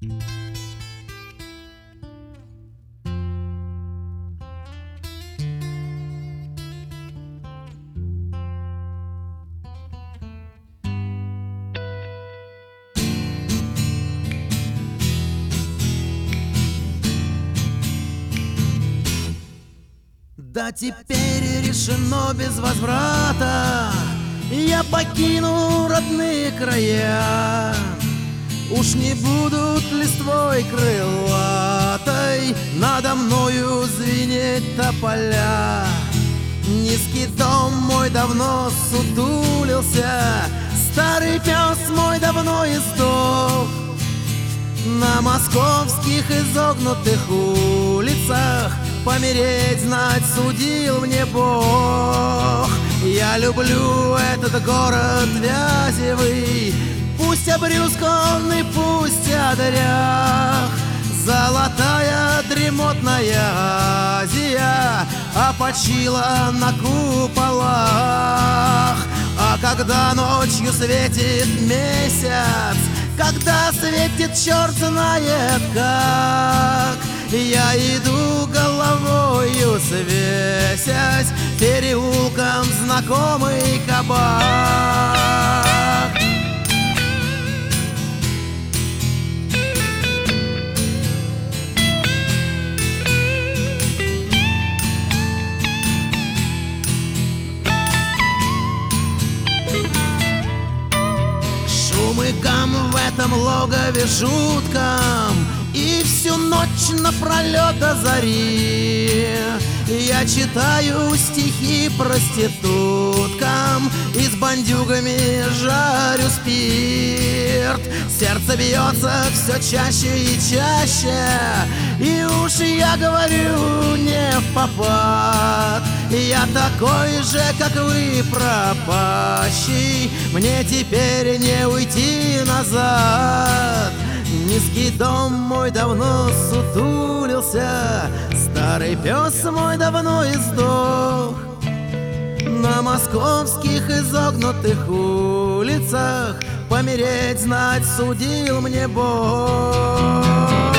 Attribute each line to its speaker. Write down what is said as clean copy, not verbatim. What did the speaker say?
Speaker 1: Да теперь решено без возврата, я покину родные края. Уж не будут листвой крылатой надо мною звенеть тополя. Низкий дом мой давно сутулился, старый пес мой давно издох. На московских изогнутых улицах помереть, знать, судил мне Бог. Я люблю этот город Вязевый, пусть обрюзг он и пусть одрях. Золотая дремотная Азия опочила на куполах. А когда ночью светит месяц, когда светит черт знает как, я иду головою свесясь переулком знакомый кабак. Шум и гам в этом логове жутком, и всю ночь напролет до зари я читаю стихи проституткам и с бандюгами жарю спирт. Сердце бьется все чаще и чаще, и уж я говорю не впопад. Я такой же, как вы, пропащий, мне теперь не уйти назад. Низкий дом мой давно сутулился, старый пес мой давно издох. На московских изогнутых улицах помереть, знать, судил мне Бог.